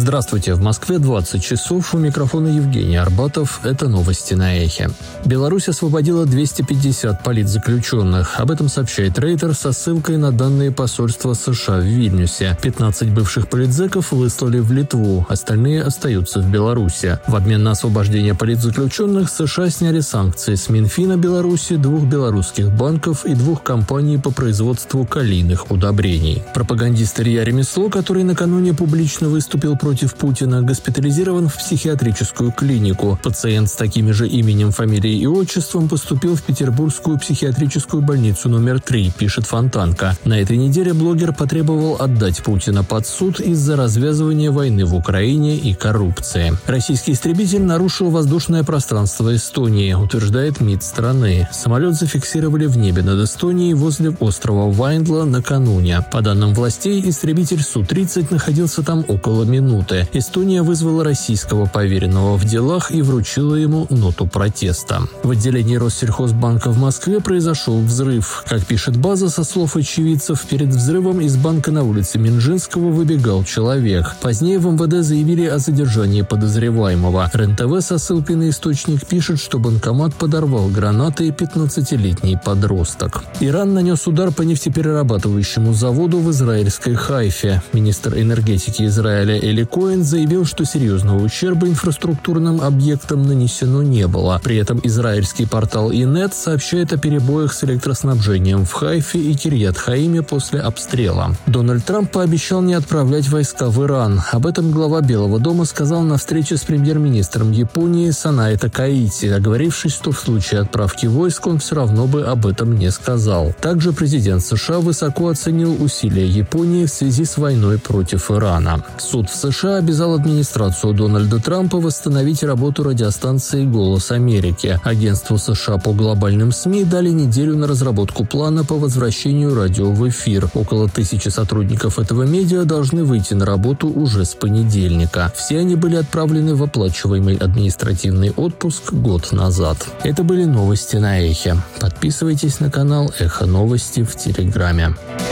Здравствуйте, в Москве 20 часов, у микрофона Евгений Арбатов, это новости на Эхе. Беларусь освободила 250 политзаключенных. Об этом сообщает Рейтер со ссылкой на данные посольства США в Вильнюсе. 15 бывших политзеков выслали в Литву, остальные остаются в Беларуси. В обмен на освобождение политзаключенных США сняли санкции с Минфина Беларуси, 2 белорусских банков и 2 компаний по производству калийных удобрений. Пропагандист Илья Ремесло, который накануне публично выступил против Путина, госпитализирован в психиатрическую клинику. Пациент с такими же именем, фамилией и отчеством поступил в Петербургскую психиатрическую больницу номер 3, пишет Фонтанка. На этой неделе блогер потребовал отдать Путина под суд из-за развязывания войны в Украине и коррупции. Российский истребитель нарушил воздушное пространство Эстонии, утверждает МИД страны. Самолет зафиксировали в небе над Эстонией возле острова Вайндла накануне. По данным властей, истребитель Су-30 находился там около минуты. Эстония вызвала российского поверенного в делах и вручила ему ноту протеста. В отделении Россельхозбанка в Москве произошел взрыв. Как пишет База, со слов очевидцев, перед взрывом из банка на улице Минжинского выбегал человек. Позднее в МВД заявили о задержании подозреваемого. РЕН-ТВ со ссылкой на источник пишет, что банкомат подорвал гранатой 15-летний подросток. Иран нанес удар по нефтеперерабатывающему заводу в израильской Хайфе. Министр энергетики Израиля Эли Коэн заявил, что серьезного ущерба инфраструктурным объектам нанесено не было. При этом израильский портал Инет сообщает о перебоях с электроснабжением в Хайфе и Кирьят-Хаиме после обстрела. Дональд Трамп пообещал не отправлять войска в Иран. Об этом глава Белого дома сказал на встрече с премьер-министром Японии Санае Такаити, оговорившись, что в случае отправки войск он все равно бы об этом не сказал. Также президент США высоко оценил усилия Японии в связи с войной против Ирана. Суд в США обязал администрацию Дональда Трампа восстановить работу радиостанции «Голос Америки». Агентству США по глобальным СМИ дали неделю на разработку плана по возвращению радио в эфир. Около 1000 сотрудников этого медиа должны выйти на работу уже с понедельника. Все они были отправлены в оплачиваемый административный отпуск год назад. Это были новости на Эхе. Подписывайтесь на канал Эхо Новости в Телеграме.